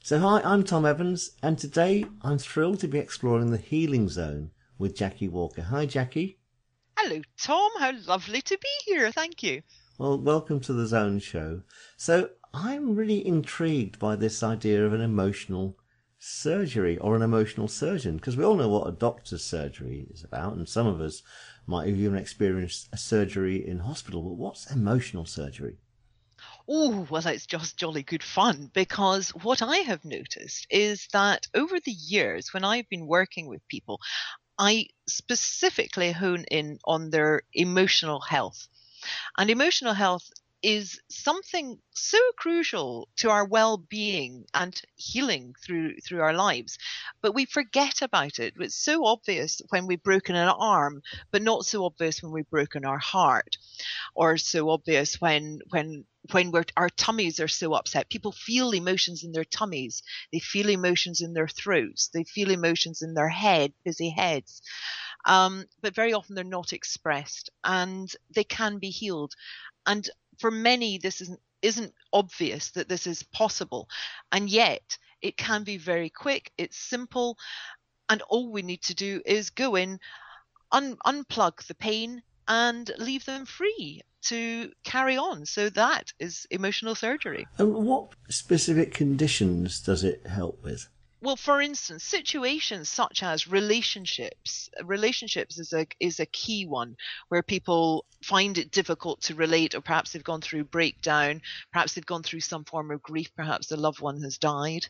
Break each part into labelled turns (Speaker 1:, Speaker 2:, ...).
Speaker 1: So hi, I'm Tom Evans, and today I'm thrilled to be exploring the healing zone with Jackie Walker. Hi, Jackie.
Speaker 2: Hello, Tom. How lovely to be here. Thank you.
Speaker 1: Well, welcome to the Zone Show. So I'm really intrigued by this idea of an emotional surgery or an emotional surgeon, because we all know what a doctor's surgery is about, and some of us might have even experienced a surgery in hospital. But what's emotional surgery?
Speaker 2: Oh, well, it's just jolly good fun because what I have noticed is that over the years, when I've been working with people, I specifically hone in on their emotional health. And emotional health is something so crucial to our well-being and healing through our lives, but we forget about it. It's so obvious when we've broken an arm, but not so obvious when we've broken our heart, or so obvious when our tummies are so upset. People feel emotions in their tummies, they feel emotions in their throats, they feel emotions in their busy heads, but very often they're not expressed and they can be healed. And for many, this isn't obvious that this is possible, and yet it can be very quick. It's simple, and all we need to do is go in, unplug the pain, and leave them free to carry on. So that is emotional surgery.
Speaker 1: And what specific conditions does it help with?
Speaker 2: Well, for instance, situations such as relationships is a key one where people find it difficult to relate, or perhaps they've gone through breakdown, perhaps they've gone through some form of grief, perhaps the loved one has died.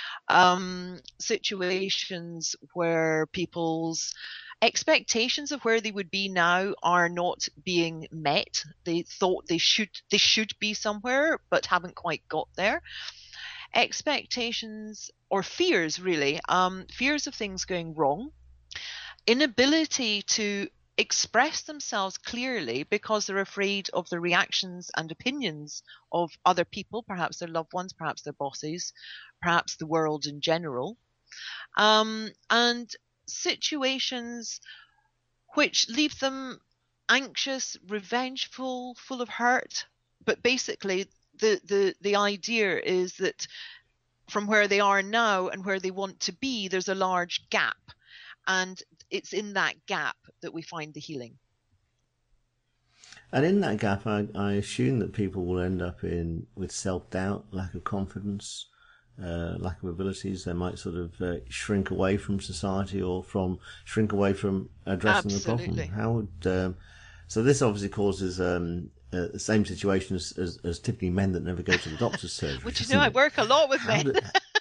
Speaker 2: Situations where people's expectations of where they would be now are not being met. They thought they should be somewhere but haven't quite got there. Expectations or fears, really, fears of things going wrong, inability to express themselves clearly because they're afraid of the reactions and opinions of other people, perhaps their loved ones, perhaps their bosses, perhaps the world in general, and situations which leave them anxious, revengeful, full of hurt. But basically, the idea is that from where they are now and where they want to be, there's a large gap. And it's in that gap that we find the healing.
Speaker 1: And in that gap, I assume that people will end up in with self-doubt, lack of confidence, lack of abilities. They might sort of shrink away from society or shrink away from addressing the problem.
Speaker 2: Absolutely.
Speaker 1: How would so this obviously causes the same situation as typically men that never go to the doctor's surgery,
Speaker 2: Which,
Speaker 1: doesn't
Speaker 2: I
Speaker 1: it?
Speaker 2: work a lot with
Speaker 1: How
Speaker 2: men.
Speaker 1: do,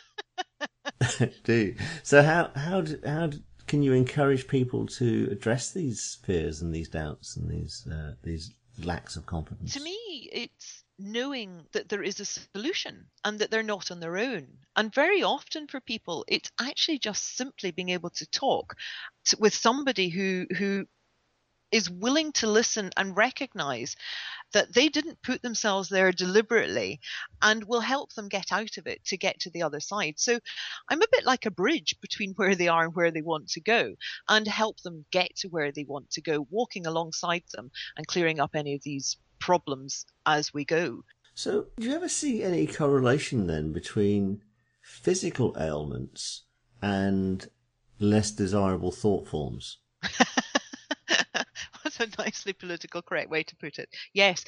Speaker 1: do you? So can you encourage people to address these fears and these doubts and these lacks of
Speaker 2: To
Speaker 1: confidence?
Speaker 2: me, it's knowing that there is a solution and that they're not on their own. And very often for people, it's actually just simply being able to talk with somebody who is willing to listen and recognize that they didn't put themselves there deliberately and will help them get out of it to get to the other side. So I'm a bit like a bridge between where they are and where they want to go, and help them get to where they want to go, walking alongside them and clearing up any of these problems as we go.
Speaker 1: So, do you ever see any correlation then between physical ailments and less desirable thought forms?
Speaker 2: What a nicely political correct way to put it. Yes.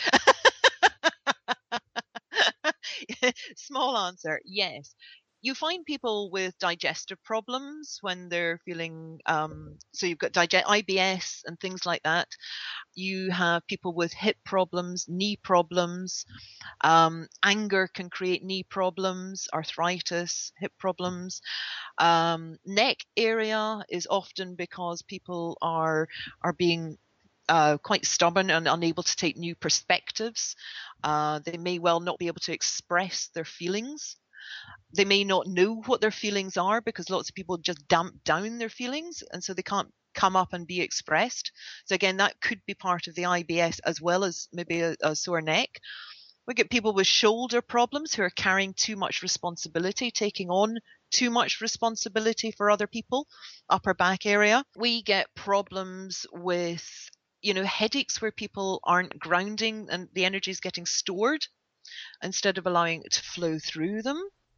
Speaker 2: Small answer, yes. You find people with digestive problems when they're feeling, so you've got IBS and things like that. You have people with hip problems, knee problems. Anger can create knee problems, arthritis, hip problems. Neck area is often because people are being quite stubborn and unable to take new perspectives. They may well not be able to express their feelings. They may not know what their feelings are because lots of people just damp down their feelings, and so they can't come up and be expressed. So again, that could be part of the IBS as well as maybe a sore neck. We get people with shoulder problems who are carrying too much responsibility, taking on too much responsibility for other people, upper back area. We get problems with, headaches where people aren't grounding and the energy is getting stored instead of allowing it to flow through them.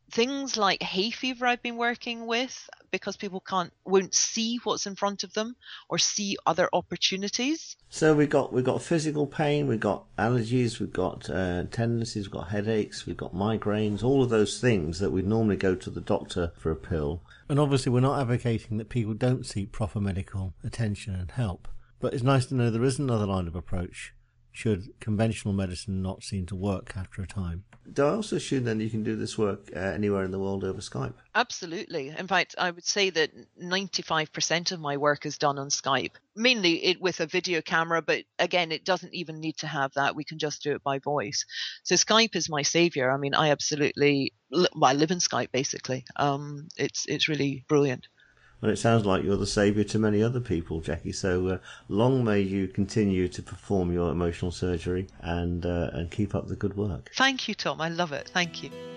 Speaker 2: things like hay fever I've been working with, because people won't see what's in front of them or see other opportunities.
Speaker 1: So we've got physical pain, we've got allergies, we've got tendencies, we've got headaches, we've got migraines, all of those things that we'd normally go to the doctor for a pill. And obviously we're not advocating that people don't seek proper medical attention and help, but it's nice to know there is another line of approach should conventional medicine not seem to work after a time. Do I also assume then you can do this work anywhere in the world over Skype?
Speaker 2: Absolutely. In fact, I would say that 95% of my work is done on Skype, mainly with a video camera, but again, it doesn't even need to have that. We can just do it by voice. So Skype is my savior. I mean, I absolutely, I live in Skype basically. It's really brilliant.
Speaker 1: Well, it sounds like you're the saviour to many other people, Jackie. So long may you continue to perform your emotional surgery and keep up the good work.
Speaker 2: Thank you, Tom. I love it. Thank you.